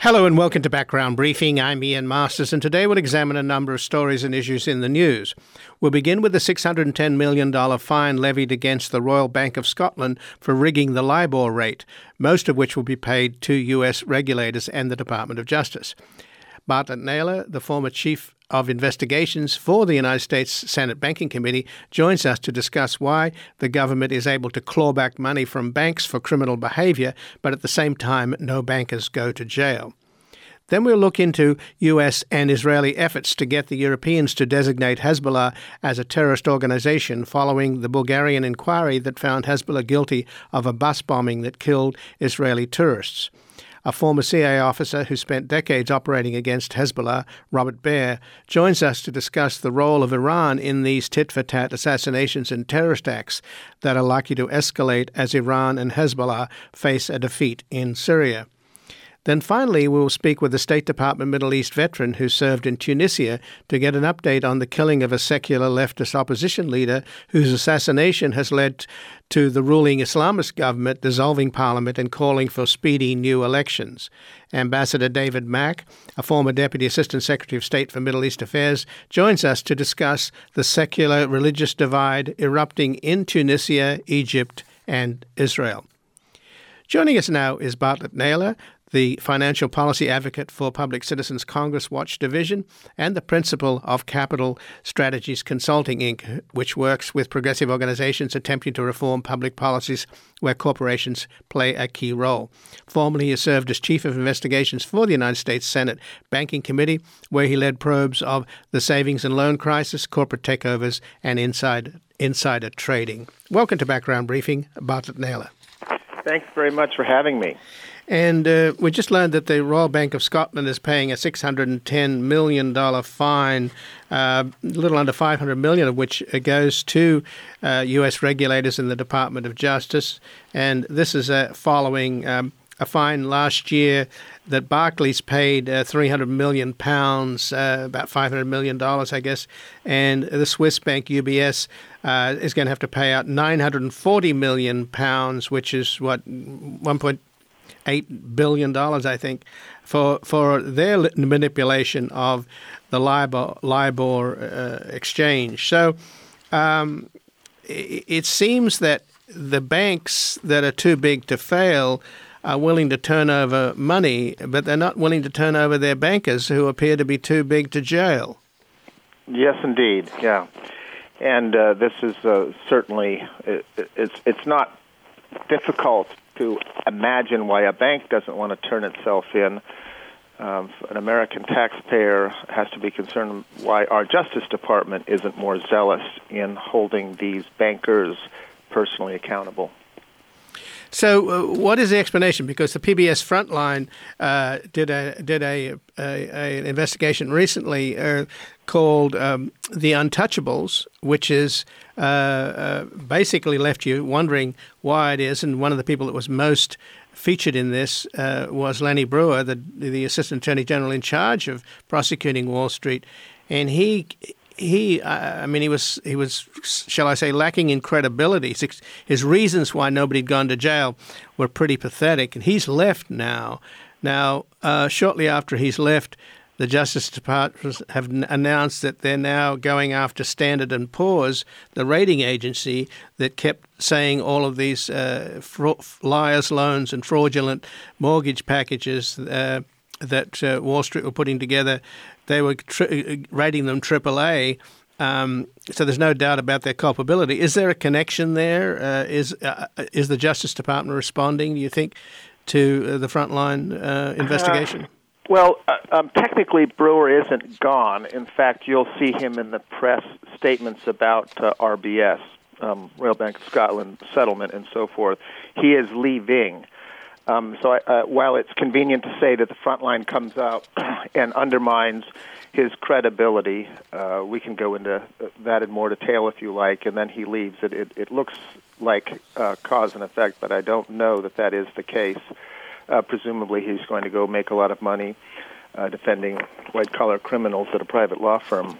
Hello and welcome to Background Briefing. I'm Ian Masters, and today we'll examine a number of stories and issues in the news. We'll begin with the $610 million fine levied against the Royal Bank of Scotland for rigging the LIBOR rate, most of which will be paid to US regulators and the Department of Justice. Bartlett Naylor, the former chief of investigations for the United States Senate Banking Committee, joins us to discuss why the government is able to claw back money from banks for criminal behavior, but at the same time no bankers go to jail. Then we'll look into US and Israeli efforts to get the Europeans to designate Hezbollah as a terrorist organization following the Bulgarian inquiry that found Hezbollah guilty of a bus bombing that killed Israeli tourists. A former CIA officer who spent decades operating against Hezbollah, Robert Baer, joins us to discuss the role of Iran in these tit-for-tat assassinations and terrorist acts that are likely to escalate as Iran and Hezbollah face a defeat in Syria. Then finally, we will speak with the State Department Middle East veteran who served in Tunisia to get an update on the killing of a secular leftist opposition leader whose assassination has led to the ruling Islamist government dissolving parliament and calling for speedy new elections. Ambassador David Mack, a former Deputy Assistant Secretary of State for Middle East Affairs, joins us to discuss the secular-religious divide erupting in Tunisia, Egypt, and Israel. Joining us now is Bartlett Naylor, the financial policy advocate for Public Citizens Congress Watch Division and the principal of Capital Strategies Consulting, Inc., which works with progressive organizations attempting to reform public policies where corporations play a key role. Formerly, he served as Chief of Investigations for the United States Senate Banking Committee, where he led probes of the savings and loan crisis, corporate takeovers, and insider trading. Welcome to Background Briefing, Bartlett Naylor. Thanks very much for having me. And we just learned that the Royal Bank of Scotland is paying a $610 million fine, a little under $500 million of which goes to U.S. regulators in the Department of Justice. And this is following a fine last year that Barclays paid £300 million, about $500 million, I guess. And the Swiss bank UBS is going to have to pay out £940 million, which is what, $1.8 billion, I think, for their manipulation of the LIBOR exchange. So it seems that the banks that are too big to fail are willing to turn over money, but they're not willing to turn over their bankers who appear to be too big to jail. Yes, indeed. Yeah. And this is certainly, it's not difficult to imagine why a bank doesn't want to turn itself in. An American taxpayer has to be concerned why our Justice Department isn't more zealous in holding these bankers personally accountable. So, what is the explanation? Because the PBS Frontline did an investigation recently called The Untouchables, which is basically left you wondering why it is. And one of the people that was most featured in this was Lenny Brewer, the Assistant Attorney General in charge of prosecuting Wall Street, and he was, shall I say, lacking in credibility. His reasons why nobody had gone to jail were pretty pathetic, and he's left now. Now, shortly after he's left, the Justice Department have announced that they're now going after Standard & Poor's, the rating agency that kept saying all of these liar's loans and fraudulent mortgage packages that Wall Street were putting together. They were rating them AAA, so there's no doubt about their culpability. Is there a connection there? Is the Justice Department responding, do you think, to the Frontline investigation? Well, technically, Brewer isn't gone. In fact, you'll see him in the press statements about RBS, Royal Bank of Scotland settlement, and so forth. He is leaving. So while it's convenient to say that the Frontline comes out and undermines his credibility, we can go into that in more detail if you like, and then he leaves. It looks like cause and effect, but I don't know that is the case. Presumably he's going to go make a lot of money defending white-collar criminals at a private law firm.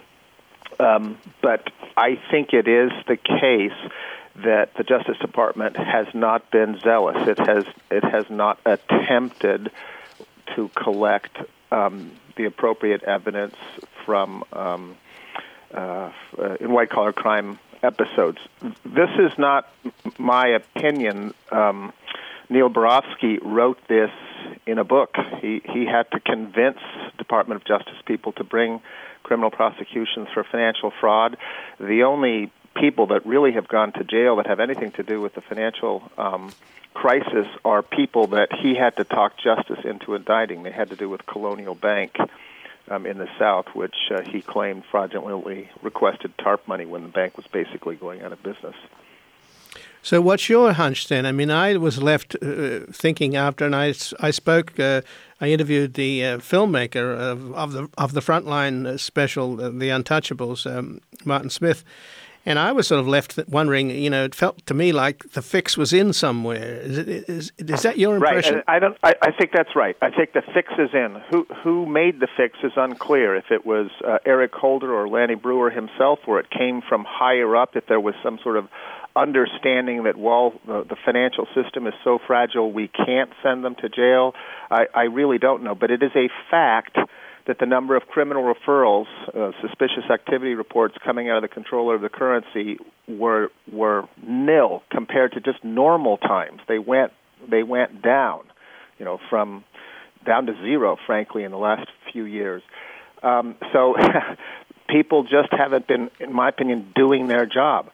But I think it is the case that the Justice Department has not been zealous. It has not attempted to collect the appropriate evidence from in white-collar crime episodes. This is not my opinion. Neil Barofsky wrote this in a book. He had to convince Department of Justice people to bring criminal prosecutions for financial fraud. The only people that really have gone to jail that have anything to do with the financial crisis are people that he had to talk justice into indicting. They had to do with Colonial Bank in the South, which he claimed fraudulently requested TARP money when the bank was basically going out of business. So what's your hunch then? I mean, I was left thinking after, and I spoke, I interviewed the filmmaker of the Frontline special, The Untouchables, Martin Smith, and I was sort of left wondering, it felt to me like the fix was in somewhere. Is that your impression? Right. I think that's right. I think the fix is in. Who made the fix is unclear. If it was Eric Holder or Lanny Breuer himself, or it came from higher up, if there was some sort of understanding that while the financial system is so fragile we can't send them to jail, I really don't know. But it is a fact that the number of criminal referrals, suspicious activity reports coming out of the controller of the currency were nil compared to just normal times. They went down, from down to zero, frankly, in the last few years. So people just haven't been, in my opinion, doing their job.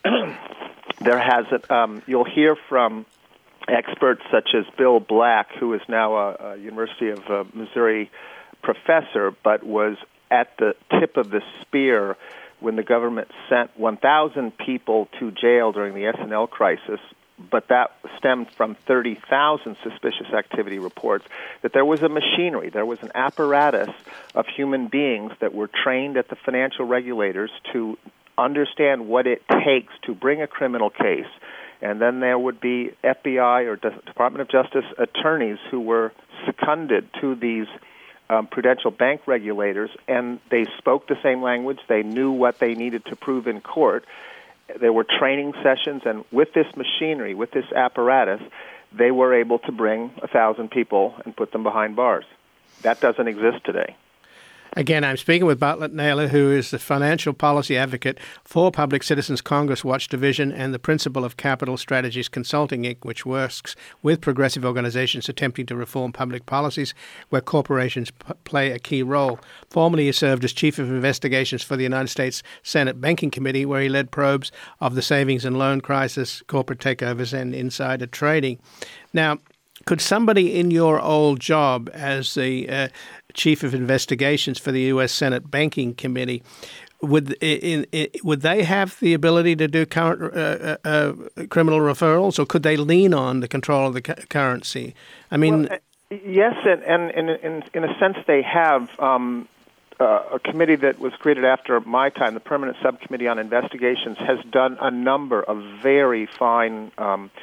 There hasn't. You'll hear from experts such as Bill Black, who is now a University of Missouri professor, but was at the tip of the spear when the government sent 1,000 people to jail during the S&L crisis, but that stemmed from 30,000 suspicious activity reports, that there was a machinery, there was an apparatus of human beings that were trained at the financial regulators to understand what it takes to bring a criminal case. And then there would be FBI or Department of Justice attorneys who were seconded to these prudential bank regulators, and they spoke the same language. They knew what they needed to prove in court. There were training sessions, and with this machinery, with this apparatus, they were able to bring 1,000 people and put them behind bars. That doesn't exist today. Again, I'm speaking with Bartlett Naylor, who is the financial policy advocate for Public Citizens Congress Watch Division and the principal of Capital Strategies Consulting, Inc., which works with progressive organizations attempting to reform public policies where corporations play a key role. Formerly, he served as Chief of Investigations for the United States Senate Banking Committee, where he led probes of the savings and loan crisis, corporate takeovers, and insider trading. Now, could somebody in your old job as the Chief of Investigations for the U.S. Senate Banking Committee, would they have the ability to do current criminal referrals, or could they lean on the control of the currency? I mean, yes, and in a sense they have. A committee that was created after my time, the Permanent Subcommittee on Investigations, has done a number of very fine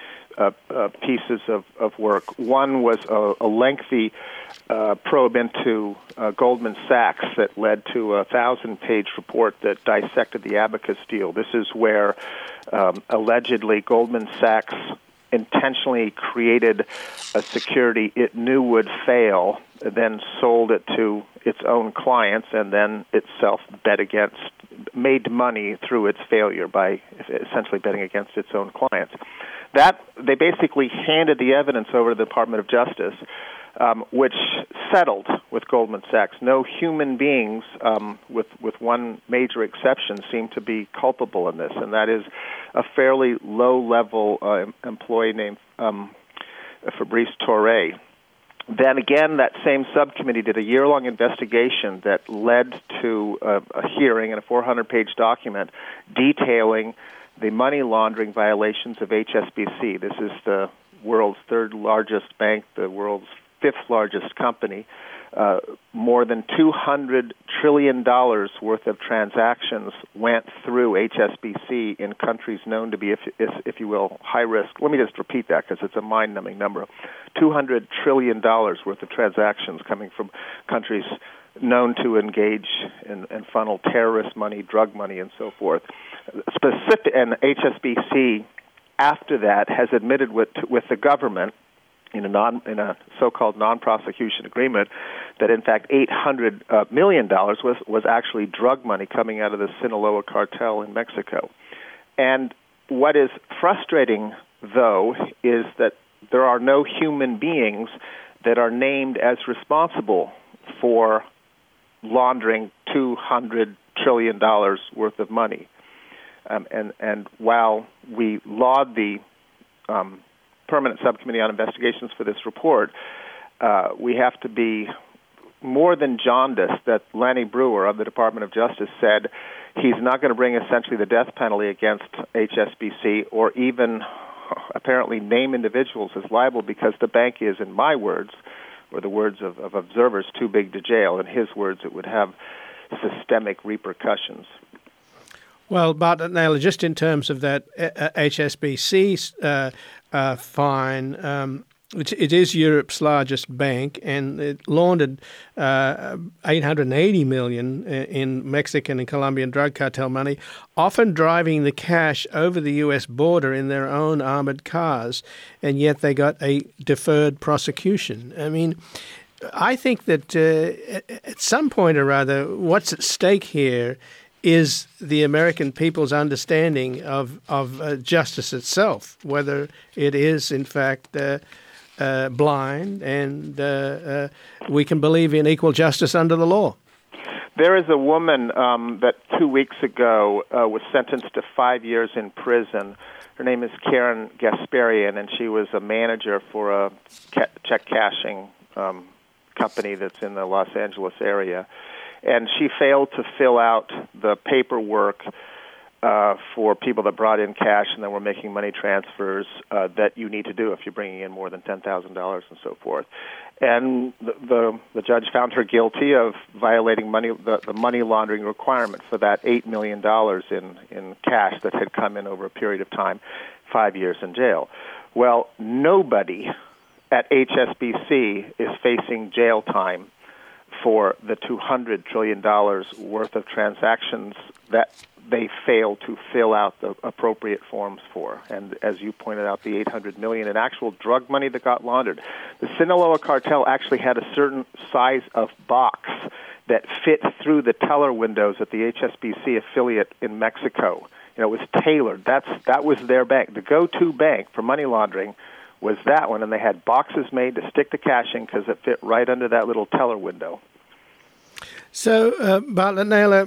pieces of work. One was a lengthy probe into Goldman Sachs that led to a 1,000-page report that dissected the Abacus deal. This is where allegedly Goldman Sachs intentionally created a security it knew would fail, then sold it to its own clients, and then itself made money through its failure by essentially betting against its own clients. That they basically handed the evidence over to the Department of Justice, which settled with Goldman Sachs. No human beings, with one major exception, seem to be culpable in this, and that is a fairly low-level employee named Fabrice Torre. Then again, that same subcommittee did a year-long investigation that led to a hearing and a 400-page document detailing the money laundering violations of HSBC. This is the world's third largest bank, the world's fifth largest company. More than $200 trillion worth of transactions went through HSBC in countries known to be, if you will, high risk. Let me just repeat that because it's a mind-numbing number. $200 trillion worth of transactions coming from countries known to engage and funnel terrorist money, drug money, and so forth. And HSBC, after that, has admitted with the government in a so-called non-prosecution agreement that, in fact, $800 million was actually drug money coming out of the Sinaloa cartel in Mexico. And what is frustrating, though, is that there are no human beings that are named as responsible for laundering $200 trillion worth of money. And while we laud the Permanent Subcommittee on Investigations for this report, we have to be more than jaundiced that Lanny Breuer of the Department of Justice said he's not going to bring essentially the death penalty against HSBC or even apparently name individuals as liable because the bank is, in my words, or the words of observers, too big to jail. In his words, it would have systemic repercussions. Well, but Naylor, just in terms of that HSBC fine, it is Europe's largest bank, and it laundered $880 million in Mexican and Colombian drug cartel money, often driving the cash over the U.S. border in their own armored cars, and yet they got a deferred prosecution. I mean, I think that at some point or other, what's at stake here is the American people's understanding of justice itself, whether it is, in fact, blind and we can believe in equal justice under the law. There is a woman that 2 weeks ago was sentenced to 5 years in prison. Her name is Karen Gasparian, and she was a manager for a check cashing company that's in the Los Angeles area. And she failed to fill out the paperwork for people that brought in cash and then were making money transfers that you need to do if you're bringing in more than $10,000 and so forth. And the judge found her guilty of violating the money laundering requirement for that $8 million in cash that had come in over a period of time, 5 years in jail. Well, nobody at HSBC is facing jail time for the $200 trillion worth of transactions that they failed to fill out the appropriate forms for. And as you pointed out, the $800 million in actual drug money that got laundered. The Sinaloa cartel actually had a certain size of box that fit through the teller windows at the HSBC affiliate in Mexico. You know, it was tailored. That was their bank. The go-to bank for money laundering was that one, and they had boxes made to stick the cash in because it fit right under that little teller window. So, Bartlett Naylor,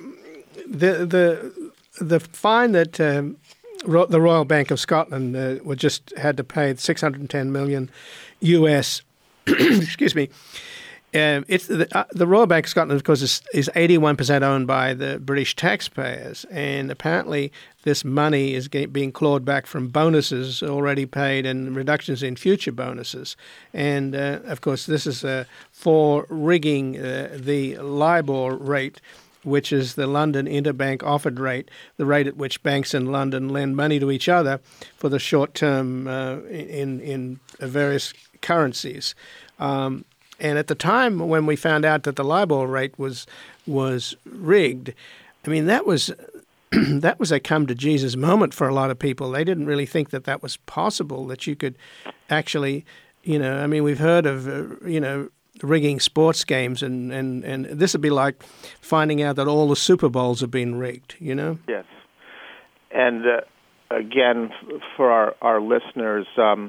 the fine that the Royal Bank of Scotland just had to pay $610 million US. Excuse me. It's the Royal Bank of Scotland, of course, is 81% owned by the British taxpayers, and apparently this money is being clawed back from bonuses already paid and reductions in future bonuses. And of course, this is for rigging the LIBOR rate, which is the London interbank offered rate, the rate at which banks in London lend money to each other for the short term in various currencies. And at the time when we found out that the LIBOR rate was rigged, I mean, that was that was a come to Jesus moment for a lot of people. They didn't really think that was possible, that you could actually, I mean, we've heard of, rigging sports games, and this would be like finding out that all the Super Bowls have been rigged, Yes. And again, for our listeners,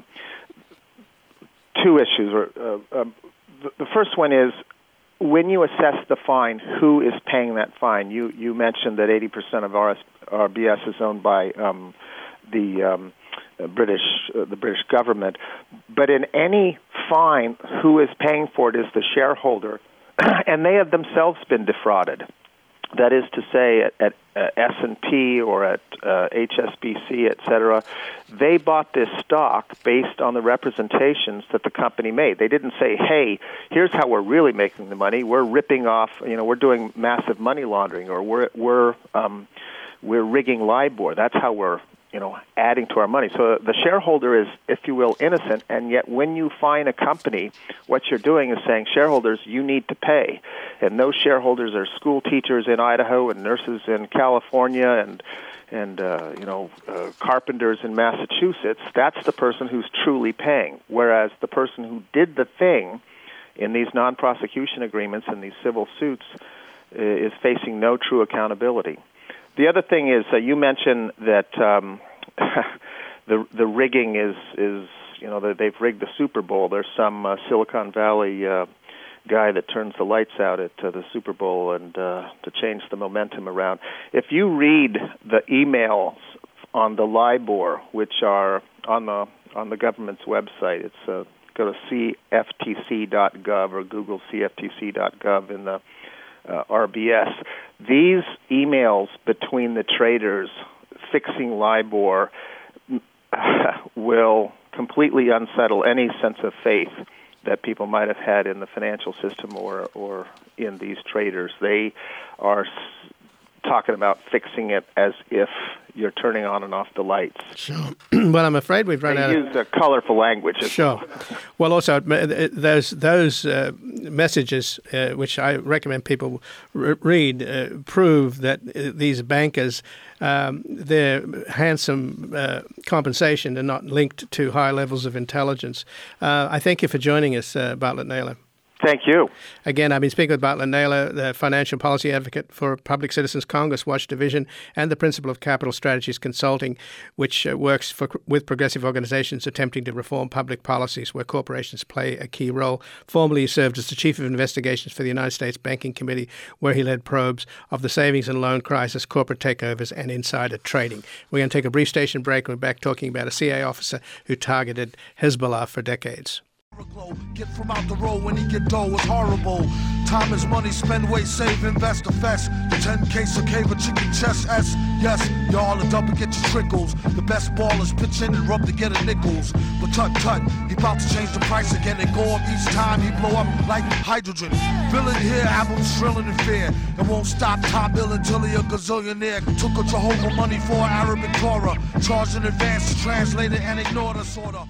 two issues. The first one is, when you assess the fine, who is paying that fine? You mentioned that 80% of RBS is owned by the British government, but in any fine, who is paying for it is the shareholder, and they have themselves been defrauded. That is to say, at S&P or at HSBC, et cetera, they bought this stock based on the representations that the company made. They didn't say, hey, here's how we're really making the money. We're ripping off, we're doing massive money laundering, or we're rigging LIBOR. That's how we're adding to our money. So the shareholder is, if you will, innocent, and yet when you fine a company, what you're doing is saying, shareholders, you need to pay. And those shareholders are school teachers in Idaho and nurses in California and carpenters in Massachusetts. That's the person who's truly paying, whereas the person who did the thing in these non-prosecution agreements and these civil suits is facing no true accountability. The other thing is you mentioned that the rigging is that they've rigged the Super Bowl. There's some Silicon Valley guy that turns the lights out at the Super Bowl and to change the momentum around. If you read the emails on the LIBOR, which are on the government's website, it's go to cftc.gov or Google cftc.gov in the RBS. These emails between the traders fixing LIBOR will completely unsettle any sense of faith that people might have had in the financial system or in these traders. They are talking about fixing it as if you're turning on and off the lights. Sure. Well, I'm afraid we've run out of... They use colorful language. Sure. Well, also, those messages, which I recommend people read, prove that these bankers, their handsome compensation are not linked to high levels of intelligence. I thank you for joining us, Bartlett Naylor. Thank you. Again, I've been speaking with Bartlett Naylor, the financial policy advocate for Public Citizens Congress Watch Division and the principal of Capital Strategies Consulting, which works with progressive organizations attempting to reform public policies where corporations play a key role. Formerly, he served as the Chief of Investigations for the United States Banking Committee, where he led probes of the savings and loan crisis, corporate takeovers, and insider trading. We're going to take a brief station break, and we're back talking about a CIA officer who targeted Hezbollah for decades. Get from out the road when he get dough, it's horrible. Time is money, spend, wait, save, invest, affest. The 10K, a cave, a chicken chest, S. Yes, y'all are double, get your trickles. The best ballers pitch in and rub to get a nickels. But tut, he about to change the price again and go up each time he blow up like hydrogen. Villain here, albums thrilling and fear. And won't stop top bill until he a gazillionaire. Took a Jehovah money for Arabic Torah. Charged in advance to translate it and ignore the sorta.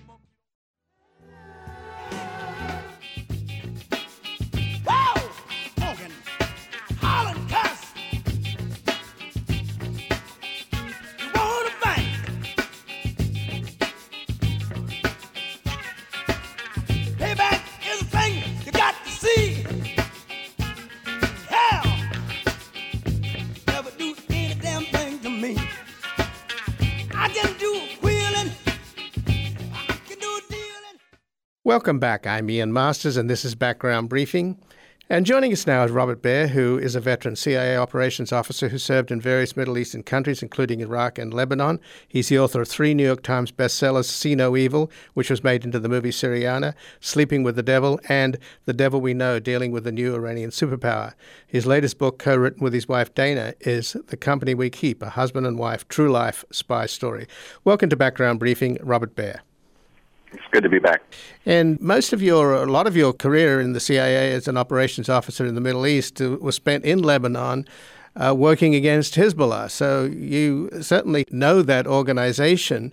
Welcome back. I'm Ian Masters, and this is Background Briefing. And joining us now is Robert Baer, who is a veteran CIA operations officer who served in various Middle Eastern countries, including Iraq and Lebanon. He's the author of 3 New York Times bestsellers, See No Evil, which was made into the movie Syriana, Sleeping with the Devil, and The Devil We Know, dealing with the new Iranian superpower. His latest book, co-written with his wife Dana, is The Company We Keep, a husband and wife true life spy story. Welcome to Background Briefing, Robert Baer. It's good to be back. And a lot of your career in the CIA as an operations officer in the Middle East was spent in Lebanon working against Hezbollah. So you certainly know that organization.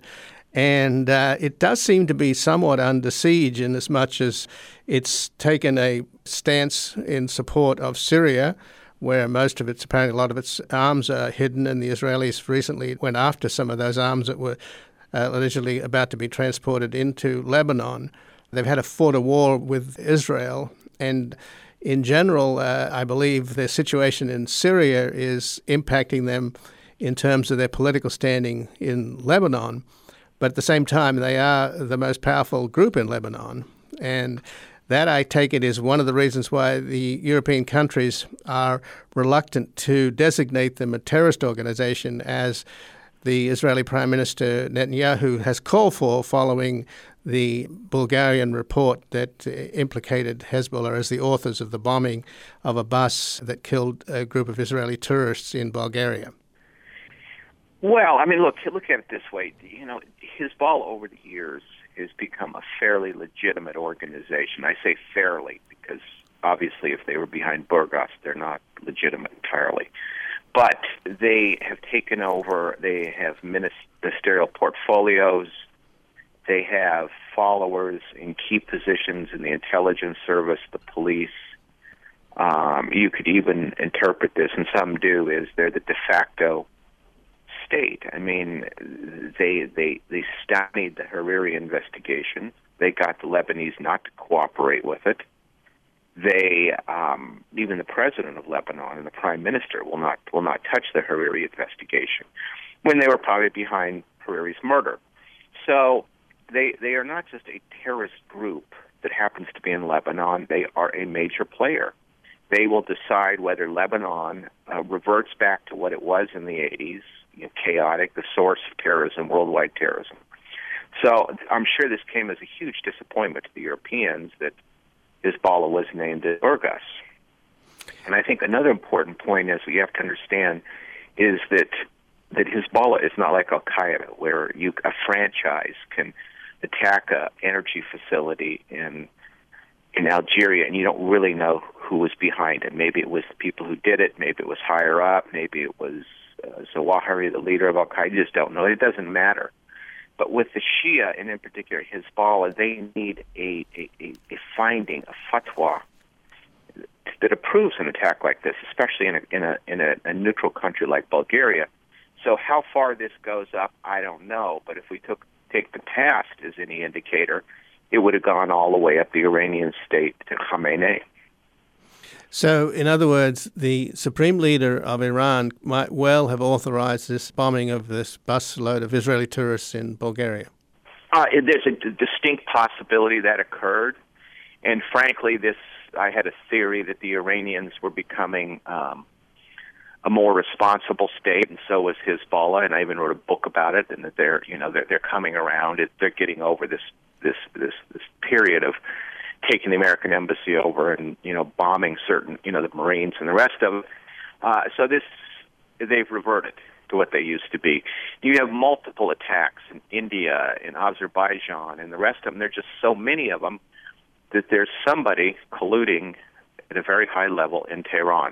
And it does seem to be somewhat under siege in as much as it's taken a stance in support of Syria, where apparently a lot of its arms are hidden, and the Israelis recently went after some of those arms that were allegedly about to be transported into Lebanon. They've had fought a war with Israel, and in general, I believe their situation in Syria is impacting them in terms of their political standing in Lebanon. But at the same time, they are the most powerful group in Lebanon, and that, I take it, is one of the reasons why the European countries are reluctant to designate them a terrorist organization, as the Israeli Prime Minister Netanyahu has called for, following the Bulgarian report that implicated Hezbollah as the authors of the bombing of a bus that killed a group of Israeli tourists in Bulgaria. Well, I mean, look at it this way. Hezbollah over the years has become a fairly legitimate organization. I say fairly because obviously if they were behind Burgos, they're not legitimate entirely. but they have taken over. They have ministerial portfolios. They have followers in key positions in the intelligence service, the police. You could even interpret this, and some do, is they're the de facto state. I mean, they stymied the Hariri investigation. They got the Lebanese not to cooperate with it. They, even the president of Lebanon and the prime minister will not touch the Hariri investigation, when they were probably behind Hariri's murder. So they are not just a terrorist group that happens to be in Lebanon. They are a major player. They will decide whether Lebanon reverts back to what it was in the 80s, chaotic, the source of terrorism, worldwide terrorism. So I'm sure this came as a huge disappointment to the Europeans that Hezbollah was named as Burgas. And I think another important point is we have to understand is that Hezbollah is not like Al-Qaeda, where a franchise can attack an energy facility in Algeria, and you don't really know who was behind it. Maybe it was the people who did it. Maybe it was higher up. Maybe it was Zawahiri, the leader of Al-Qaeda. You just don't know. It doesn't matter. But with the Shia, and in particular Hezbollah, they need a finding, a fatwa, that approves an attack like this, especially in a neutral country like Bulgaria. So how far this goes up, I don't know. But if we take the past as any indicator, it would have gone all the way up the Iranian state to Khamenei. So, in other words, the supreme leader of Iran might well have authorized this bombing of this busload of Israeli tourists in Bulgaria. There's a distinct possibility that occurred. And frankly, I had a theory that the Iranians were becoming a more responsible state, and so was Hezbollah. And I even wrote a book about it, and that they're coming around. They're getting over this period of taking the American embassy over and bombing certain the Marines and the rest of it. So they've reverted to what they used to be. You have multiple attacks in India, in Azerbaijan, and the rest of them. There's just so many of them that there's somebody colluding at a very high level in Tehran.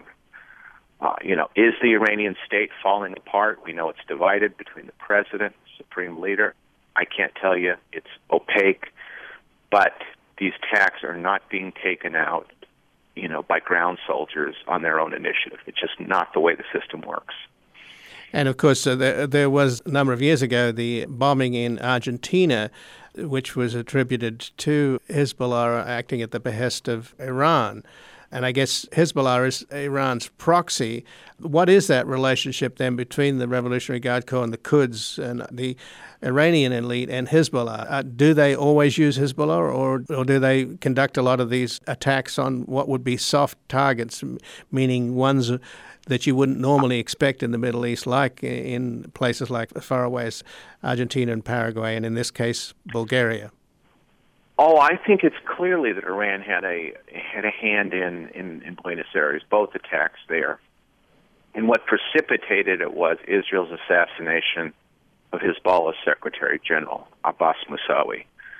Is the Iranian state falling apart? We know it's divided between the president, supreme leader. I can't tell you. It's opaque. But these attacks are not being taken out, by ground soldiers on their own initiative. It's just not the way the system works. And, of course, there was a number of years ago the bombing in Argentina, which was attributed to Hezbollah acting at the behest of Iran. And I guess Hezbollah is Iran's proxy. What is that relationship then between the Revolutionary Guard Corps and the Quds and the Iranian elite and Hezbollah? Do they always use Hezbollah, or do they conduct a lot of these attacks on what would be soft targets, meaning ones that you wouldn't normally expect in the Middle East, like in places like as far away as Argentina and Paraguay, and in this case, Bulgaria? Oh, I think it's clearly that Iran had a hand in Buenos Aires, both attacks there. And what precipitated it was Israel's assassination of Hezbollah's Secretary General, Abbas Musawi.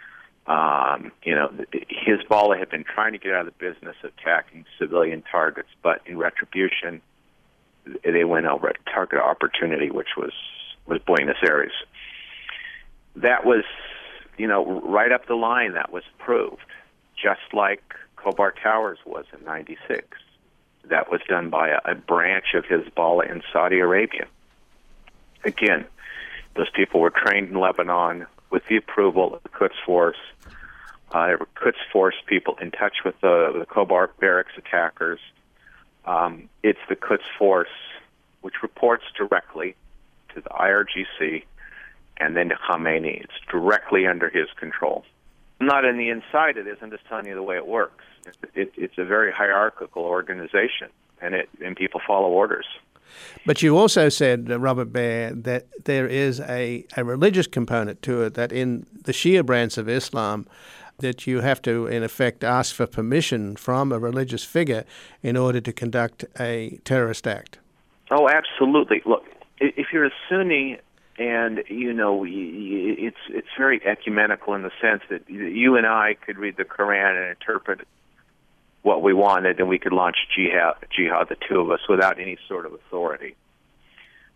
Hezbollah had been trying to get out of the business of attacking civilian targets, but in retribution, they went over a target opportunity, which was Buenos Aires. That was, right up the line, that was proved, just like Khobar Towers was in '96. That was done by a branch of Hezbollah in Saudi Arabia. Again, those people were trained in Lebanon with the approval of the Quds Force. There were Quds Force people in touch with the Khobar barracks attackers. It's the Quds Force which reports directly to the IRGC and then to Khamenei. It's directly under his control. Not on the inside it is, I'm just telling you the way it works. It's a very hierarchical organization, and people follow orders. But you also said, Robert Baer, that there is a religious component to it, that in the Shia branch of Islam, that you have to, in effect, ask for permission from a religious figure in order to conduct a terrorist act. Oh, absolutely. Look, if you're a Sunni, and it's very ecumenical in the sense that you and I could read the Quran and interpret what we wanted, and we could launch jihad, the two of us, without any sort of authority.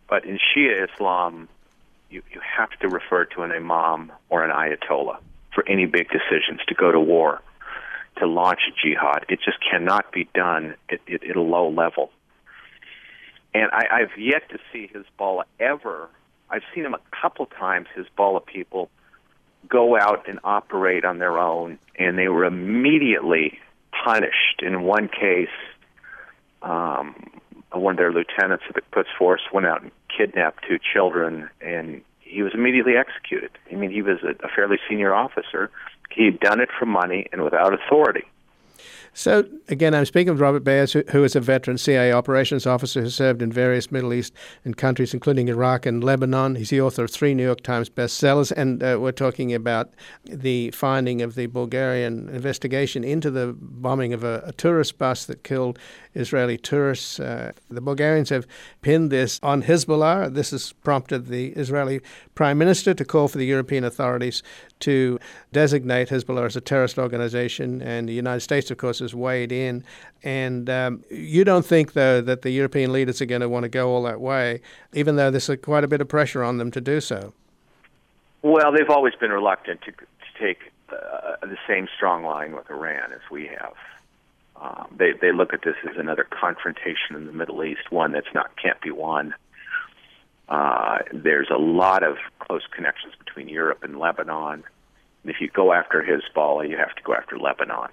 But in Shia Islam, you have to refer to an imam or an ayatollah for any big decisions, to go to war, to launch a jihad. It just cannot be done at a low level. And I've yet to see Hezbollah ever. I've seen them a couple times, Hezbollah people, go out and operate on their own, and they were immediately punished. In one case, one of their lieutenants of the Quds Force went out and kidnapped 2 children, and he was immediately executed. I mean, he was a fairly senior officer. He had done it for money and without authority. So, again, I'm speaking with Robert Bayers, who is a veteran CIA operations officer who served in various Middle Eastern countries, including Iraq and Lebanon. He's the author of 3 New York Times bestsellers, and we're talking about the finding of the Bulgarian investigation into the bombing of a tourist bus that killed Israeli tourists. The Bulgarians have pinned this on Hezbollah. This has prompted the Israeli Prime Minister to call for the European authorities to designate Hezbollah as a terrorist organization, and the United States, of course, has weighed in. And you don't think, though, that the European leaders are going to want to go all that way, even though there's quite a bit of pressure on them to do so? Well, they've always been reluctant to take the same strong line with Iran as we have. They look at this as another confrontation in the Middle East, one that's can't be won. There's a lot of close connections between Europe and Lebanon. And if you go after Hezbollah, you have to go after Lebanon.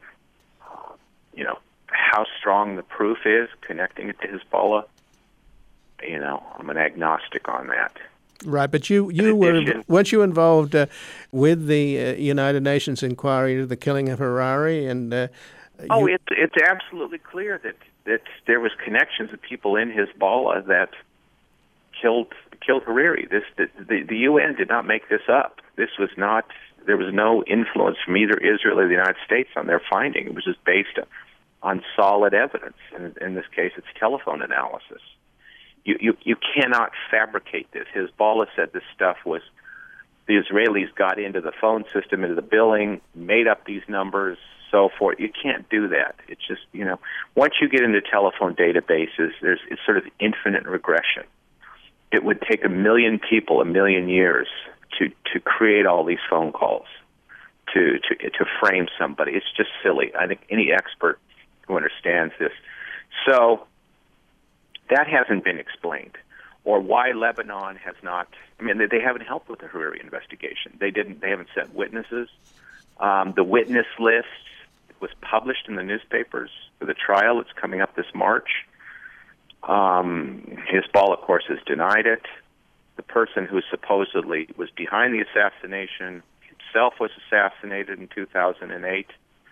How strong the proof is connecting it to Hezbollah, I'm an agnostic on that. Right, but weren't you involved with the United Nations inquiry into the killing of Harari? And it's absolutely clear that there was connections of people in Hezbollah that killed Hariri. The UN did not make this up. There was no influence from either Israel or the United States on their finding. It was just based on solid evidence. And in this case, it's telephone analysis. You cannot fabricate this. Hezbollah said this stuff was, the Israelis got into the phone system, into the billing, made up these numbers, so forth. You can't do that. It's just, once you get into telephone databases, it's sort of infinite regression. It would take 1 million people 1 million years to create all these phone calls, to frame somebody. It's just silly. I think any expert who understands this. So that hasn't been explained, or why Lebanon has not. I mean, they haven't helped with the Hariri investigation. They haven't sent witnesses. The witness list was published in the newspapers for the trial. It's coming up this March. Hezbollah, of course, has denied it. The person who supposedly was behind the assassination himself was assassinated in 2008,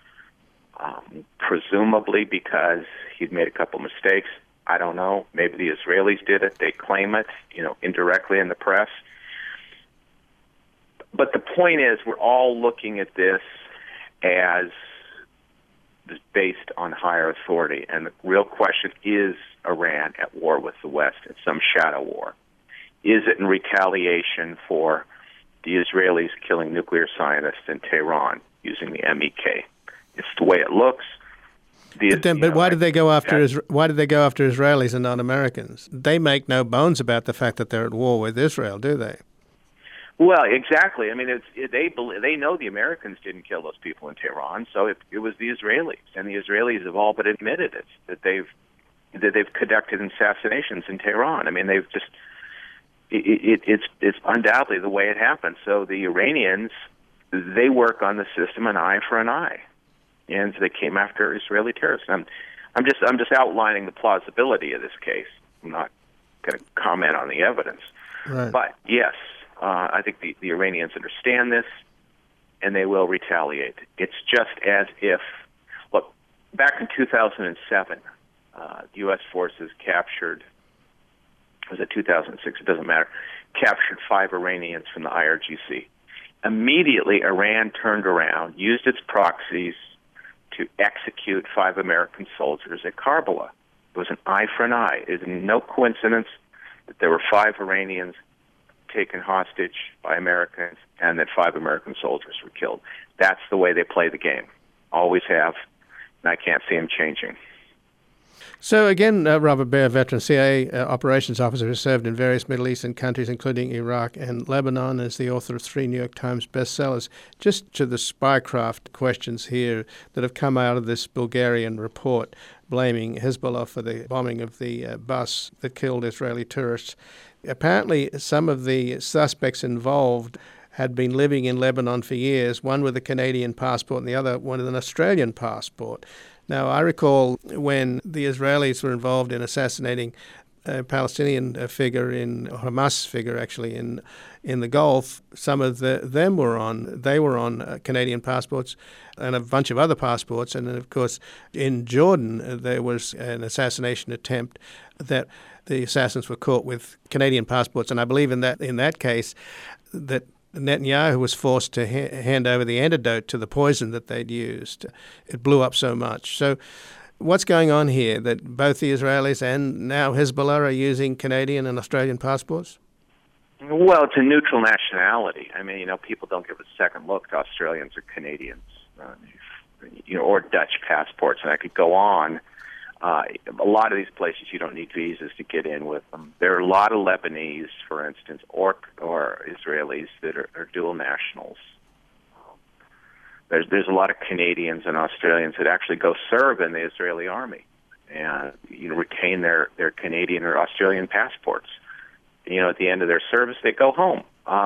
presumably because he'd made a couple mistakes. I don't know. Maybe the Israelis did it. They claim it, indirectly in the press. But the point is, we're all looking at this as based on higher authority. And the real question is Iran at war with the West in some shadow war. Is it in retaliation for the Israelis killing nuclear scientists in Tehran using the MEK? It's the way it looks. But why did they go after? Why did they go after Israelis and not Americans? They make no bones about the fact that they're at war with Israel, do they? Well, exactly. I mean, they know the Americans didn't kill those people in Tehran, so it was the Israelis, and the Israelis have all but admitted it, that they've conducted assassinations in Tehran. I mean, they've just it's undoubtedly the way it happened. So the Iranians, they work on the system an eye for an eye, and they came after Israeli terrorists. I'm just outlining the plausibility of this case. I'm not going to comment on the evidence, right. But yes. I think the Iranians understand this, and they will retaliate. It's just as if, look, back in 2007, U.S. forces captured, was it 2006? It doesn't matter, captured 5 Iranians from the IRGC. Immediately, Iran turned around, used its proxies to execute 5 American soldiers at Karbala. It was an eye for an eye. It is no coincidence that there were 5 Iranians taken hostage by Americans and that 5 American soldiers were killed. That's the way they play the game. Always have, and I can't see them changing. So again, Robert Baer, veteran CIA operations officer who served in various Middle Eastern countries, including Iraq and Lebanon, is the author of 3 New York Times bestsellers. Just to the spycraft questions here that have come out of this Bulgarian report blaming Hezbollah for the bombing of the bus that killed Israeli tourists. Apparently, some of the suspects involved had been living in Lebanon for years, one with a Canadian passport and the other one with an Australian passport. Now, I recall when the Israelis were involved in assassinating a Palestinian figure Hamas figure actually in the Gulf, some of them were on Canadian passports and a bunch of other passports. And then, of course, in Jordan, there was an assassination attempt that the assassins were caught with Canadian passports. And I believe in that case that Netanyahu was forced to hand over the antidote to the poison that they'd used. It blew up so much. So what's going on here, that both the Israelis and now Hezbollah are using Canadian and Australian passports? Well, it's a neutral nationality. I mean, people don't give a second look to Australians or Canadians, or Dutch passports, and I could go on. A lot of these places you don't need visas to get in with them. There are a lot of Lebanese, for instance, or Israelis that are dual nationals. There's a lot of Canadians and Australians that actually go serve in the Israeli army and retain their Canadian or Australian passports. At the end of their service, they go home.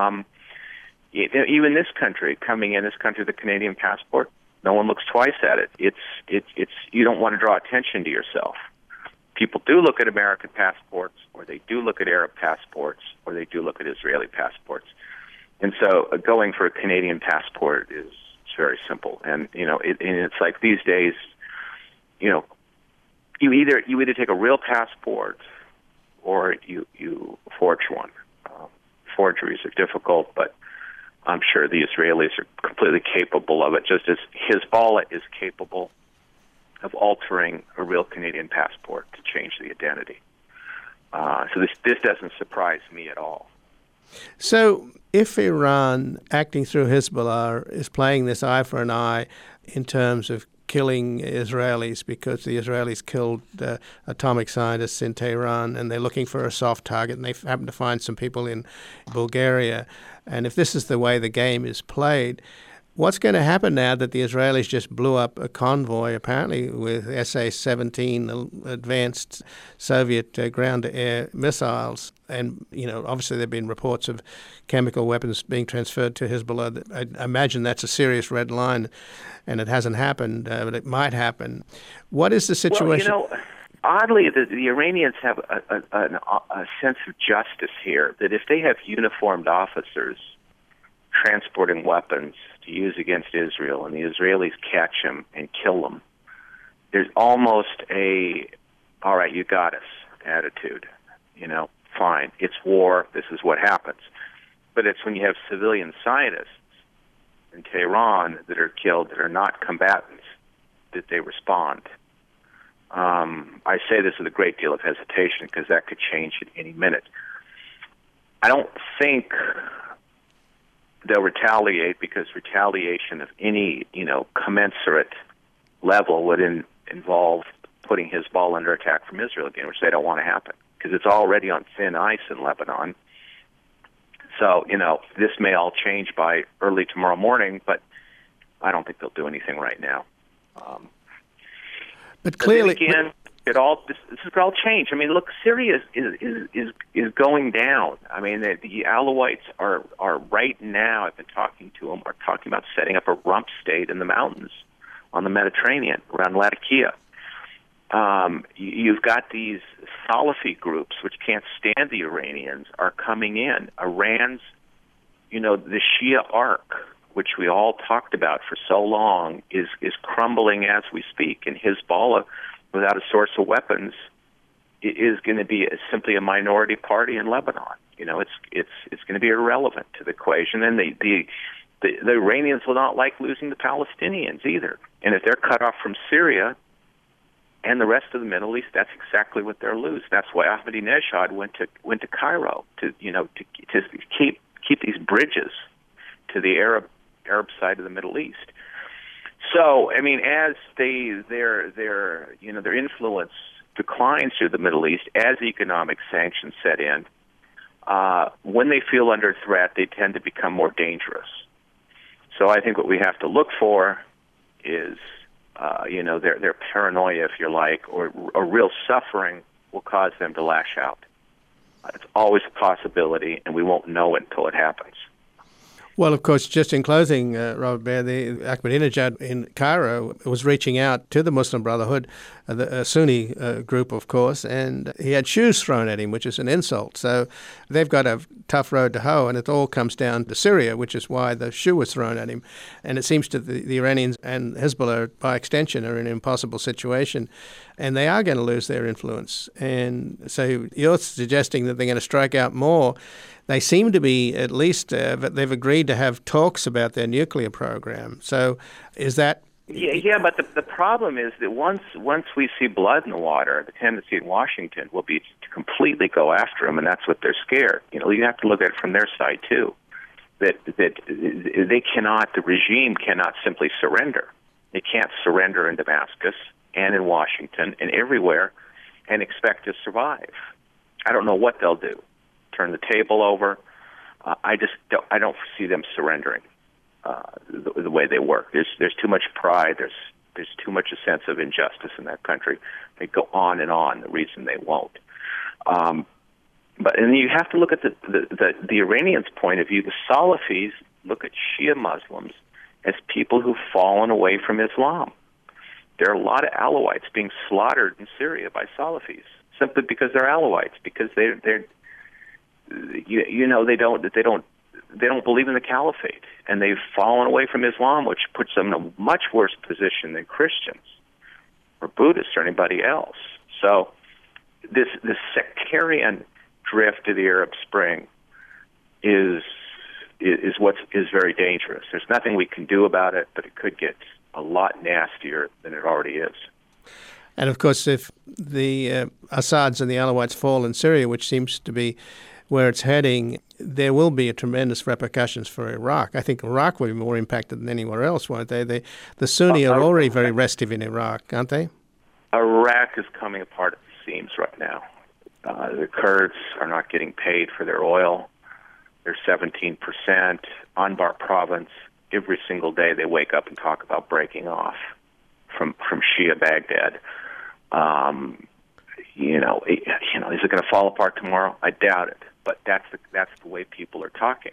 Even this country, the Canadian passport, no one looks twice at it. It's you don't want to draw attention to yourself. People do look at American passports, or they do look at Arab passports, or they do look at Israeli passports. And so going for a Canadian passport is very simple. And it's like these days, you either take a real passport or you forge one. Forgeries are difficult, but I'm sure the Israelis are completely capable of it, just as Hezbollah is capable of altering a real Canadian passport to change the identity. So this doesn't surprise me at all. So if Iran, acting through Hezbollah, is playing this eye for an eye in terms of killing Israelis because the Israelis killed atomic scientists in Tehran and they're looking for a soft target and they happen to find some people in Bulgaria, and if this is the way the game is played, what's going to happen now that the Israelis just blew up a convoy, apparently with SA-17 advanced Soviet ground-to-air missiles? And, obviously there have been reports of chemical weapons being transferred to Hezbollah. I imagine that's a serious red line, and it hasn't happened, but it might happen. What is the situation? Well, oddly, the Iranians have a sense of justice here, that if they have uniformed officers transporting weapons to use against Israel, and the Israelis catch them and kill them, there's almost all right, you got us attitude. Fine, it's war, this is what happens. But it's when you have civilian scientists in Tehran that are killed that are not combatants that they respond. I say this with a great deal of hesitation because that could change at any minute. I don't think they'll retaliate, because retaliation of any, commensurate level would involve putting Hezbollah under attack from Israel again, which they don't want to happen, because it's already on thin ice in Lebanon. So, this may all change by early tomorrow morning, but I don't think they'll do anything right now. But clearly, again, this could all change. I mean, look, Syria is going down. I mean, the Alawites are right now, I've been talking to them, are talking about setting up a rump state in the mountains on the Mediterranean around Latakia. You've got these Salafi groups which can't stand the Iranians are coming in. Iran's, the Shia arc, which we all talked about for so long, is crumbling as we speak. And Hezbollah, without a source of weapons, is going to be simply a minority party in Lebanon. It's going to be irrelevant to the equation. And the Iranians will not like losing the Palestinians either. And if they're cut off from Syria and the rest of the Middle East, that's exactly what they'll lose. That's why Ahmadinejad went to Cairo to keep these bridges to the Arab side of the Middle East. So, I mean, as their influence declines through the Middle East as economic sanctions set in. When they feel under threat, they tend to become more dangerous. So I think what we have to look for is, their paranoia, if you like, or a real suffering will cause them to lash out. It's always a possibility, and we won't know it until it happens. Well, of course, just in closing, Robert Baer, the Ahmadinejad in Cairo was reaching out to the Muslim Brotherhood, a Sunni group, of course, and he had shoes thrown at him, which is an insult. So they've got a tough road to hoe, and it all comes down to Syria, which is why the shoe was thrown at him. And it seems to the Iranians and Hezbollah, by extension, are in an impossible situation, and they are going to lose their influence. And so you're suggesting that they're going to strike out more. They seem to be, at least, they've agreed to have talks about their nuclear program. So is that... Yeah, but the problem is that once we see blood in the water, the tendency in Washington will be to completely go after them, and that's what they're scared. You have to look at it from their side, too, that they cannot, the regime cannot simply surrender. They can't surrender in Damascus and in Washington and everywhere and expect to survive. I don't know what they'll do. Turn the table over. I don't see them surrendering the way they work. There's too much pride. There's too much a sense of injustice in that country. They go on and on. The reason they won't. And you have to look at the Iranians' point of view. The Salafis look at Shia Muslims as people who've fallen away from Islam. There are a lot of Alawites being slaughtered in Syria by Salafis simply because they're Alawites, because they don't believe in the caliphate, and they've fallen away from Islam, which puts them in a much worse position than Christians or Buddhists or anybody else. So this sectarian drift of the Arab Spring is what is very dangerous. There's nothing we can do about it, but it could get a lot nastier than it already is. And of course, if the Assads and the Alawites fall in Syria, which seems to be where it's heading, there will be a tremendous repercussions for Iraq. I think Iraq will be more impacted than anywhere else, won't they? The Sunni are already very restive in Iraq, aren't they? Iraq is coming apart at the seams right now. The Kurds are not getting paid for their oil. They're 17%. Anbar province, every single day they wake up and talk about breaking off from Shia Baghdad. Is it going to fall apart tomorrow? I doubt it. But that's the way people are talking.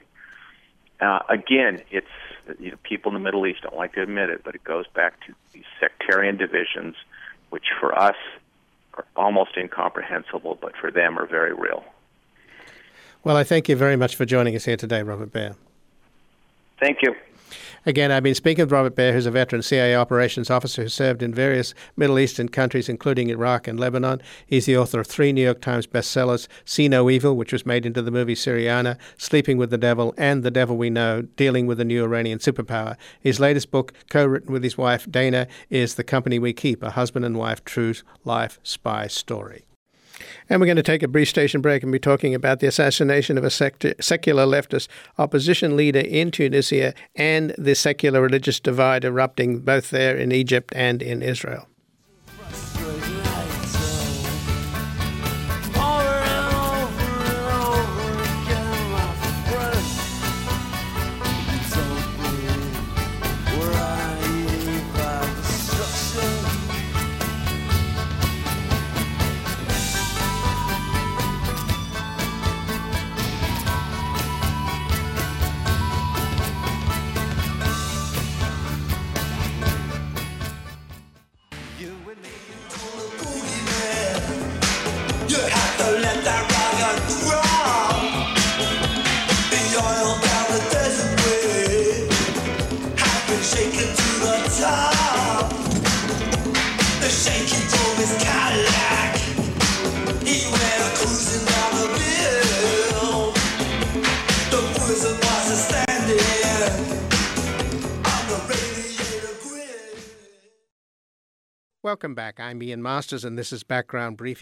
Again, it's people in the Middle East don't like to admit it, but it goes back to these sectarian divisions, which for us are almost incomprehensible, but for them are very real. Well, I thank you very much for joining us here today, Robert Baer. Thank you. Again, I've been speaking with Robert Baer, who's a veteran CIA operations officer who served in various Middle Eastern countries, including Iraq and Lebanon. He's the author of 3 New York Times bestsellers, See No Evil, which was made into the movie Syriana, Sleeping with the Devil, and The Devil We Know, Dealing with the New Iranian Superpower. His latest book, co-written with his wife Dana, is The Company We Keep, a husband and wife true life spy story. And we're going to take a brief station break and be talking about the assassination of a secular leftist opposition leader in Tunisia and the secular religious divide erupting both there in Egypt and in Israel. Welcome back. I'm Ian Masters, and this is Background Briefing.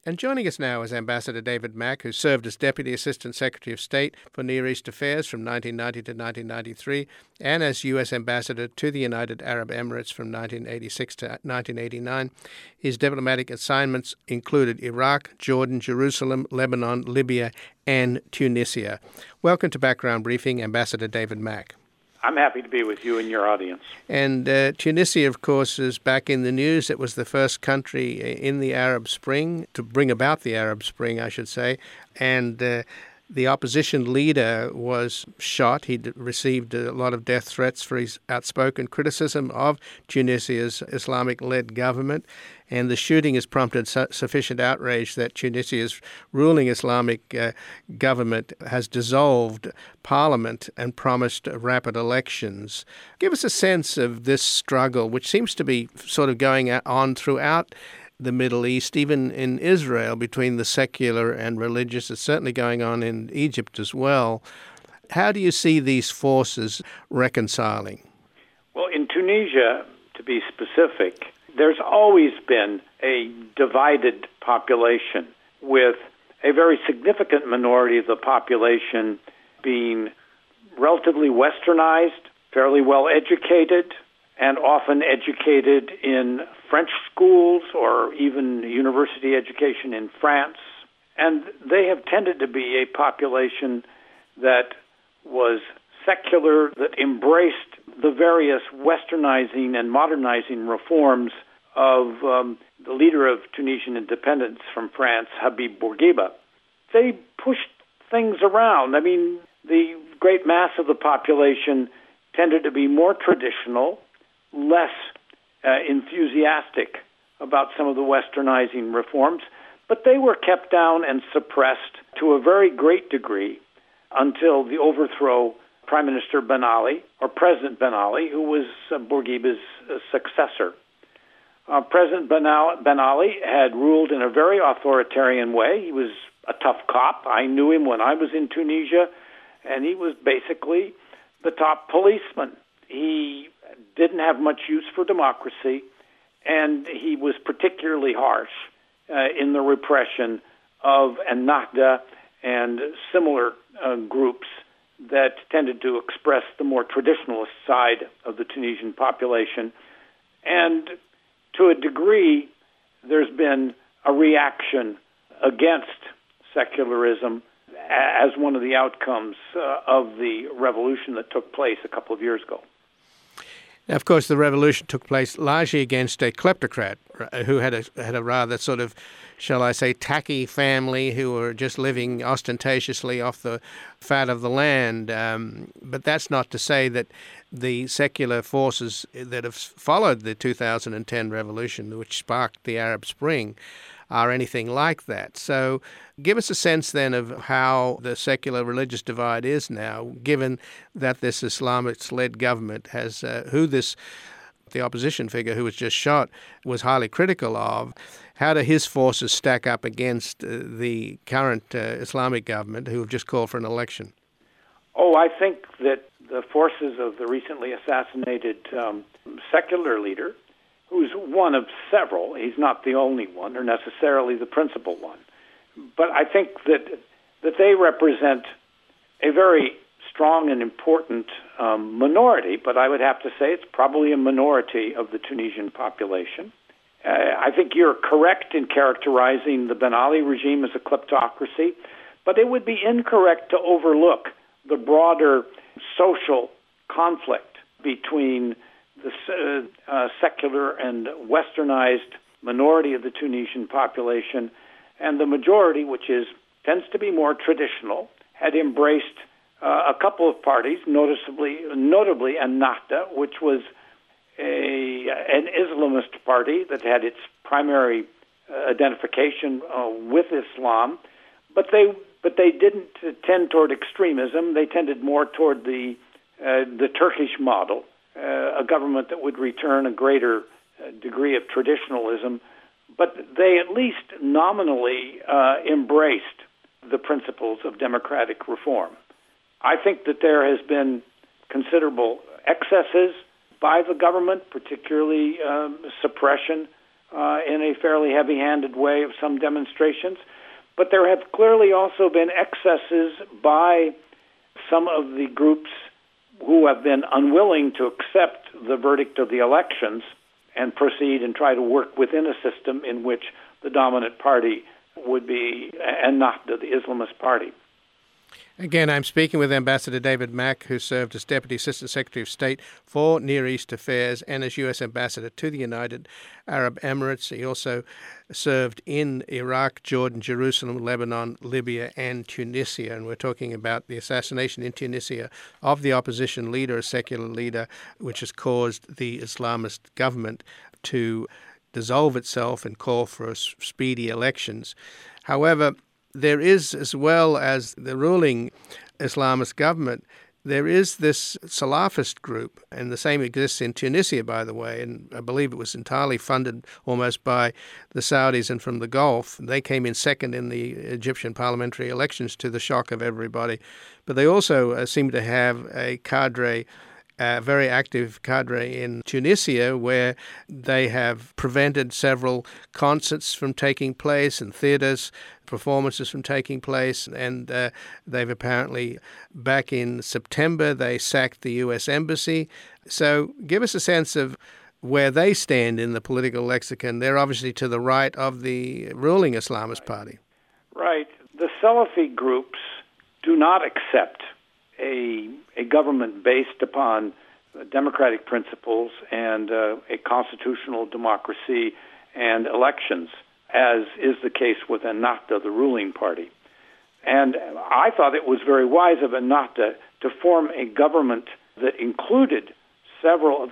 And joining us now is Ambassador David Mack, who served as Deputy Assistant Secretary of State for Near East Affairs from 1990 to 1993 and as U.S. Ambassador to the United Arab Emirates from 1986 to 1989. His diplomatic assignments included Iraq, Jordan, Jerusalem, Lebanon, Libya, and Tunisia. Welcome to Background Briefing, Ambassador David Mack. I'm happy to be with you and your audience. And Tunisia, of course, is back in the news. It was the first country in the Arab Spring, to bring about the Arab Spring, I should say. And the opposition leader was shot. He received a lot of death threats for his outspoken criticism of Tunisia's Islamic-led government. And the shooting has prompted sufficient outrage that Tunisia's ruling Islamic government has dissolved parliament and promised rapid elections. Give us a sense of this struggle, which seems to be sort of going on throughout the Middle East, even in Israel, between the secular and religious. It's certainly going on in Egypt as well. How do you see these forces reconciling? Well, in Tunisia, to be specific, there's always been a divided population, with a very significant minority of the population being relatively westernized, fairly well educated, and often educated in French schools or even university education in France. And they have tended to be a population that was secular, that embraced the various westernizing and modernizing reforms of the leader of Tunisian independence from France, Habib Bourguiba. They pushed things around. I mean, the great mass of the population tended to be more traditional, less enthusiastic about some of the westernizing reforms, but they were kept down and suppressed to a very great degree until the overthrow Prime Minister Ben Ali, or President Ben Ali, who was Bourguiba's successor. President Ben Ali had ruled in a very authoritarian way. He was a tough cop. I knew him when I was in Tunisia, and he was basically the top policeman. He didn't have much use for democracy, and he was particularly harsh in the repression of Ennahda and similar groups that tended to express the more traditionalist side of the Tunisian population. And to a degree, there's been a reaction against secularism as one of the outcomes of the revolution that took place a couple of years ago. Now, of course, the revolution took place largely against a kleptocrat who had a rather sort of, shall I say, tacky family who were just living ostentatiously off the fat of the land. But that's not to say that the secular forces that have followed the 2010 revolution, which sparked the Arab Spring, are anything like that. So give us a sense then of how the secular religious divide is now, given that this Islamist-led government has, the opposition figure who was just shot was highly critical of. How do his forces stack up against the current Islamic government who have just called for an election? Oh, I think that the forces of the recently assassinated secular leader, who's one of several, he's not the only one or necessarily the principal one, but I think that they represent a very strong and important minority, but I would have to say it's probably a minority of the Tunisian population. I think you're correct in characterizing the Ben Ali regime as a kleptocracy, but it would be incorrect to overlook the broader social conflict between the secular and westernized minority of the Tunisian population and the majority, which tends to be more traditional, had embraced a couple of parties, notably Ennahda, which was an Islamist party that had its primary identification with Islam, but they didn't tend toward extremism. They tended more toward the Turkish model, a government that would return a greater degree of traditionalism, but they at least nominally embraced the principles of democratic reform. I think that there has been considerable excesses by the government, particularly suppression in a fairly heavy-handed way of some demonstrations. But there have clearly also been excesses by some of the groups who have been unwilling to accept the verdict of the elections and proceed and try to work within a system in which the dominant party would be Ennahda, the Islamist party. Again, I'm speaking with Ambassador David Mack, who served as Deputy Assistant Secretary of State for Near East Affairs and as U.S. Ambassador to the United Arab Emirates. He also served in Iraq, Jordan, Jerusalem, Lebanon, Libya, and Tunisia. And we're talking about the assassination in Tunisia of the opposition leader, a secular leader, which has caused the Islamist government to dissolve itself and call for speedy elections. However, there is, as well as the ruling Islamist government, there is this Salafist group, and the same exists in Tunisia, by the way, and I believe it was entirely funded almost by the Saudis and from the Gulf. They came in second in the Egyptian parliamentary elections to the shock of everybody. But they also seem to have a cadre, a very active cadre in Tunisia, where they have prevented several concerts from taking place and theaters performances from taking place, and they've apparently, back in September, they sacked the U.S. Embassy. So give us a sense of where they stand in the political lexicon. They're obviously to the right of the ruling Islamist party. Right. The Salafi groups do not accept a government based upon democratic principles and a constitutional democracy and elections, as is the case with Ennahda, the ruling party. And I thought it was very wise of Ennahda to form a government that included several of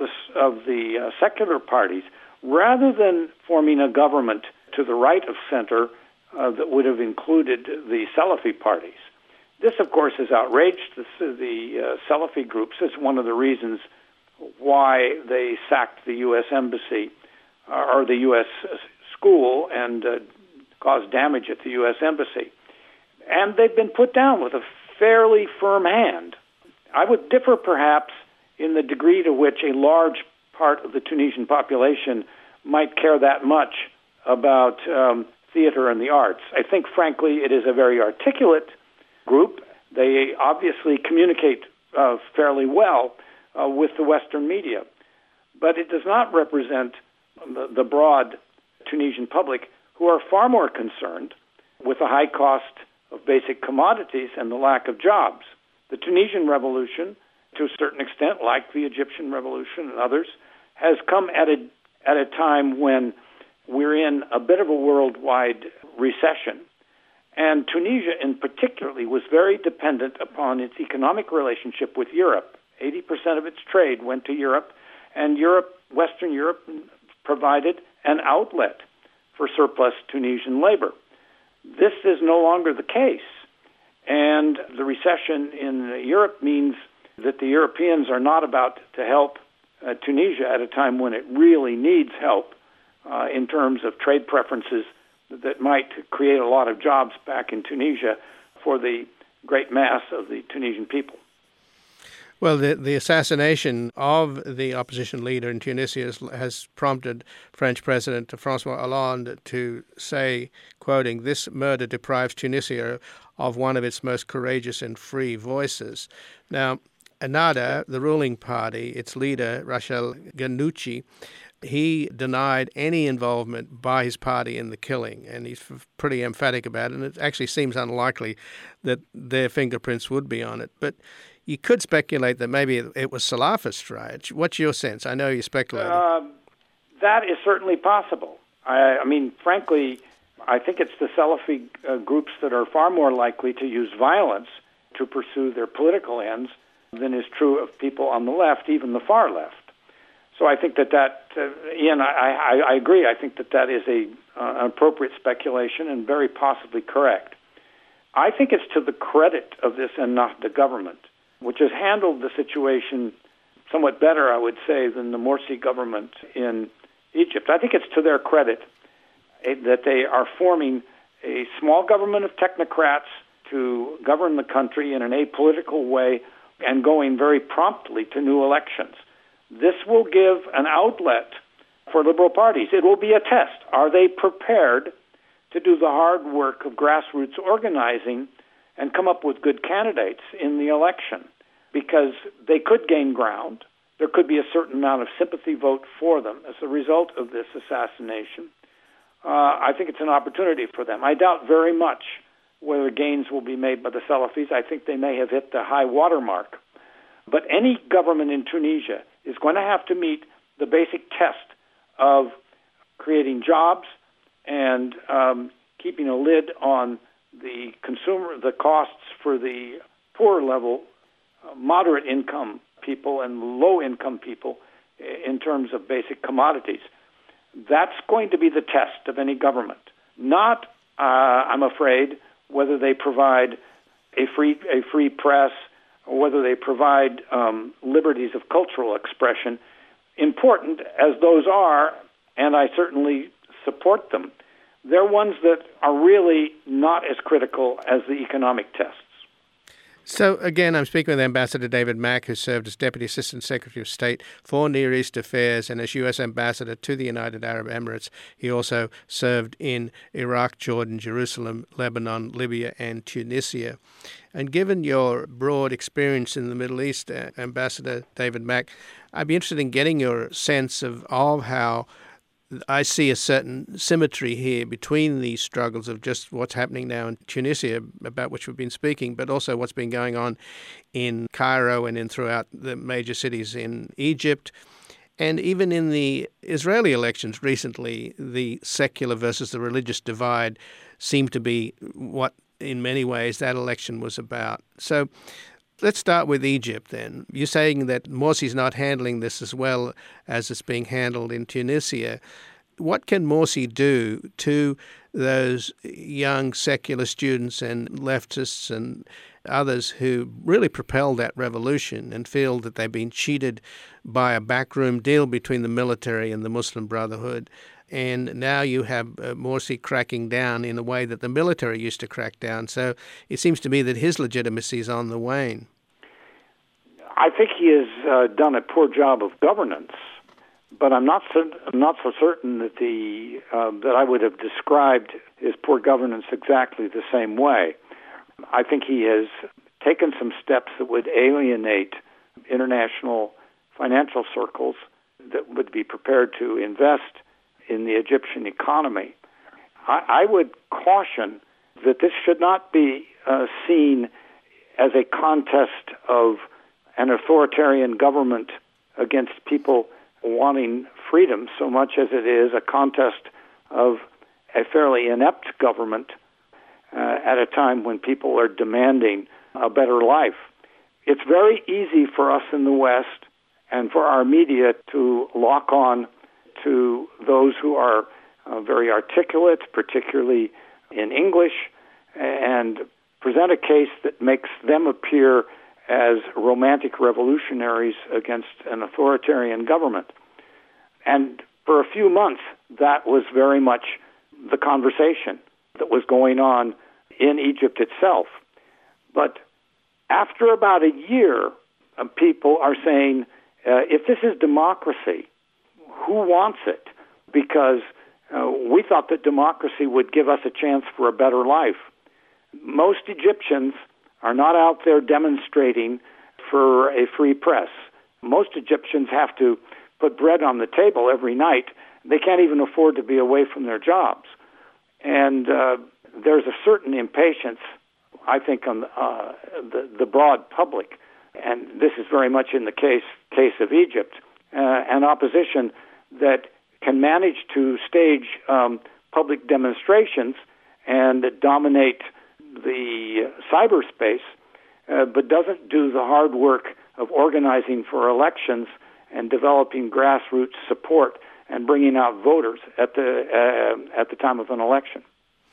the secular parties, rather than forming a government to the right of center that would have included the Salafi parties. This, of course, has outraged the Salafi groups. It's one of the reasons why they sacked the U.S. Embassy or the U.S. school and caused damage at the U.S. Embassy. And they've been put down with a fairly firm hand. I would differ perhaps in the degree to which a large part of the Tunisian population might care that much about theater and the arts. I think, frankly, it is a very articulate group. They obviously communicate fairly well with the Western media. But it does not represent the broad Tunisian public, who are far more concerned with the high cost of basic commodities and the lack of jobs. The Tunisian revolution, to a certain extent, like the Egyptian revolution and others, has come at a time when we're in a bit of a worldwide recession. And Tunisia, in particularly, was very dependent upon its economic relationship with Europe. 80% of its trade went to Europe, and Western Europe, provided an outlet for surplus Tunisian labor. This is no longer the case, and the recession in Europe means that the Europeans are not about to help Tunisia at a time when it really needs help in terms of trade preferences that might create a lot of jobs back in Tunisia for the great mass of the Tunisian people. Well, the assassination of the opposition leader in Tunisia has prompted French President François Hollande to say, quoting, "This murder deprives Tunisia of one of its most courageous and free voices." Now, Ennahda, the ruling party, its leader, Rachel Ghannouchi, he denied any involvement by his party in the killing, and he's pretty emphatic about it, and it actually seems unlikely that their fingerprints would be on it. But you could speculate that maybe it was Salafist, right? What's your sense? I know you're speculating. That is certainly possible. I mean, frankly, I think it's the Salafi groups that are far more likely to use violence to pursue their political ends than is true of people on the left, even the far left. So I think that Ian, I agree. I think that is an appropriate speculation and very possibly correct. I think it's to the credit of this Ennahda government, which has handled the situation somewhat better, I would say, than the Morsi government in Egypt. I think it's to their credit that they are forming a small government of technocrats to govern the country in an apolitical way and going very promptly to new elections. This will give an outlet for liberal parties. It will be a test. Are they prepared to do the hard work of grassroots organizing and come up with good candidates in the election? Because they could gain ground. There could be a certain amount of sympathy vote for them as a result of this assassination. I think it's an opportunity for them. I doubt very much whether gains will be made by the Salafis. I think they may have hit the high water mark. But any government in Tunisia is going to have to meet the basic test of creating jobs and keeping a lid on the costs for the poor level, moderate income people and low income people in terms of basic commodities. That's going to be the test of any government. Not, I'm afraid, whether they provide a free press or whether they provide liberties of cultural expression, important as those are, and I certainly support them. They're ones that are really not as critical as the economic tests. So, again, I'm speaking with Ambassador David Mack, who served as Deputy Assistant Secretary of State for Near East Affairs, and as U.S. Ambassador to the United Arab Emirates. He also served in Iraq, Jordan, Jerusalem, Lebanon, Libya, and Tunisia. And given your broad experience in the Middle East, Ambassador David Mack, I'd be interested in getting your sense of how I see a certain symmetry here between the struggles of just what's happening now in Tunisia, about which we've been speaking, but also what's been going on in Cairo and throughout the major cities in Egypt. And even in the Israeli elections recently, the secular versus the religious divide seemed to be what, in many ways, that election was about. So let's start with Egypt then. You're saying that Morsi's not handling this as well as it's being handled in Tunisia. What can Morsi do to those young secular students and leftists and others who really propelled that revolution and feel that they've been cheated by a backroom deal between the military and the Muslim Brotherhood? And now you have Morsi cracking down in a way that the military used to crack down. So it seems to me that his legitimacy is on the wane. I think he has done a poor job of governance, but I'm not so certain that that I would have described his poor governance exactly the same way. I think he has taken some steps that would alienate international financial circles that would be prepared to invest in the Egyptian economy. I would caution that this should not be seen as a contest of an authoritarian government against people wanting freedom so much as it is a contest of a fairly inept government at a time when people are demanding a better life. It's very easy for us in the West and for our media to lock on to those who are very articulate, particularly in English, and present a case that makes them appear as romantic revolutionaries against an authoritarian government. And for a few months, that was very much the conversation that was going on in Egypt itself. But after about a year, people are saying, if this is democracy, who wants it? Because we thought that democracy would give us a chance for a better life. Most Egyptians are not out there demonstrating for a free press. Most Egyptians have to put bread on the table every night. They can't even afford to be away from their jobs. And there's a certain impatience, I think, on the broad public, and this is very much in the case of Egypt, an opposition that can manage to stage public demonstrations and dominate the cyberspace, but doesn't do the hard work of organizing for elections and developing grassroots support and bringing out voters at the time of an election.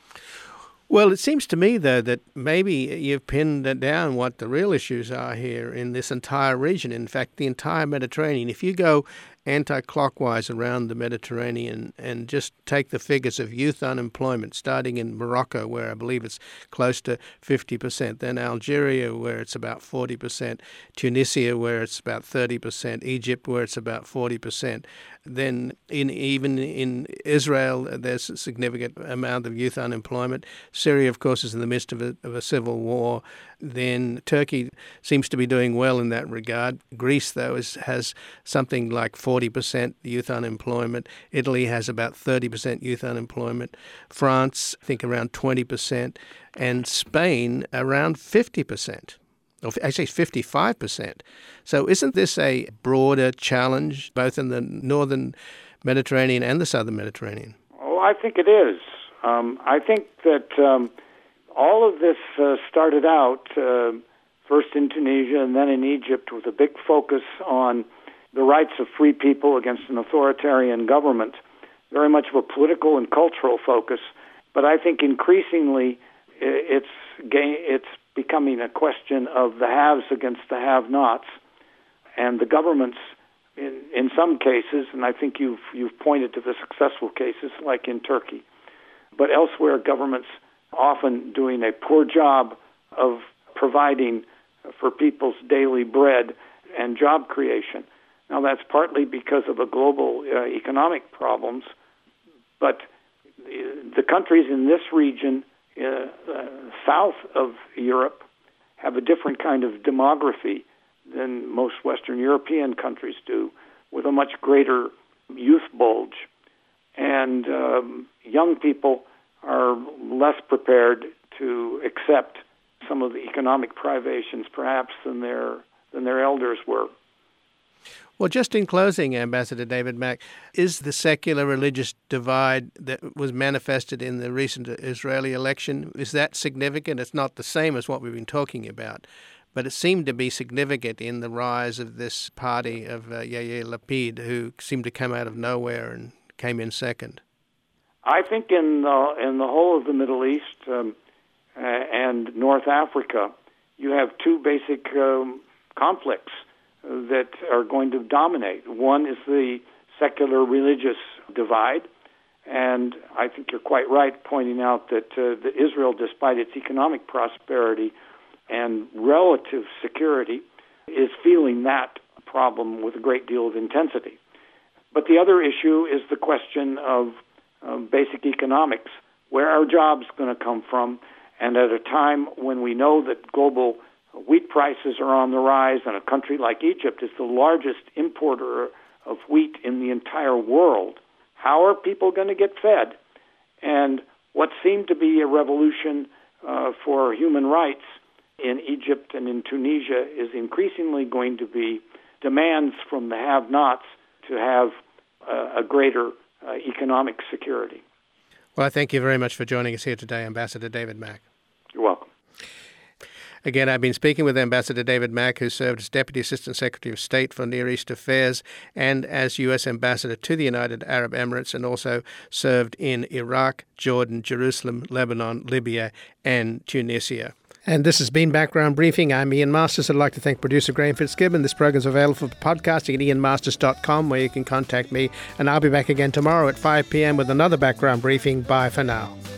Well, it seems to me, though, that maybe you've pinned down what the real issues are here in this entire region, in fact, the entire Mediterranean. If you go anti-clockwise around the Mediterranean and just take the figures of youth unemployment, starting in Morocco, where I believe it's close to 50%, then Algeria, where it's about 40%, Tunisia, where it's about 30%, Egypt, where it's about 40%. Then even in Israel, there's a significant amount of youth unemployment. Syria, of course, is in the midst of a civil war. Then Turkey seems to be doing well in that regard. Greece, though, has something like 40% youth unemployment. Italy has about 30% youth unemployment. France, I think, around 20%. And Spain, around 50%. Or actually 55%. So isn't this a broader challenge, both in the northern Mediterranean and the southern Mediterranean? Oh, I think it is. I think that all of this started out first in Tunisia and then in Egypt with a big focus on the rights of free people against an authoritarian government, very much of a political and cultural focus. But I think increasingly it's becoming a question of the haves against the have-nots, and the governments, in some cases, and I think you've pointed to the successful cases like in Turkey, but elsewhere, governments often doing a poor job of providing for people's daily bread and job creation. Now, that's partly because of the global economic problems, but the countries in this region south of Europe have a different kind of demography than most Western European countries do, with a much greater youth bulge. And young people are less prepared to accept some of the economic privations, perhaps, than their elders were. Well, just in closing, Ambassador David Mack, is the secular-religious divide that was manifested in the recent Israeli election, is that significant? It's not the same as what we've been talking about, but it seemed to be significant in the rise of this party of Yair Lapid, who seemed to come out of nowhere and came in second. I think in the whole of the Middle East and North Africa, you have two basic conflicts that are going to dominate. One is the secular-religious divide, and I think you're quite right pointing out that Israel, despite its economic prosperity and relative security, is feeling that problem with a great deal of intensity. But the other issue is the question of basic economics. Where are jobs going to come from? And at a time when we know that global wheat prices are on the rise, and a country like Egypt is the largest importer of wheat in the entire world, how are people going to get fed? And what seemed to be a revolution for human rights in Egypt and in Tunisia is increasingly going to be demands from the have-nots to have a greater economic security. Well, thank you very much for joining us here today, Ambassador David Mack. You're welcome. Again, I've been speaking with Ambassador David Mack, who served as Deputy Assistant Secretary of State for Near East Affairs and as U.S. Ambassador to the United Arab Emirates, and also served in Iraq, Jordan, Jerusalem, Lebanon, Libya, and Tunisia. And this has been Background Briefing. I'm Ian Masters. I'd like to thank producer Graham Fitzgibbon. This program is available for podcasting at ianmasters.com, where you can contact me. And I'll be back again tomorrow at 5 p.m. with another Background Briefing. Bye for now.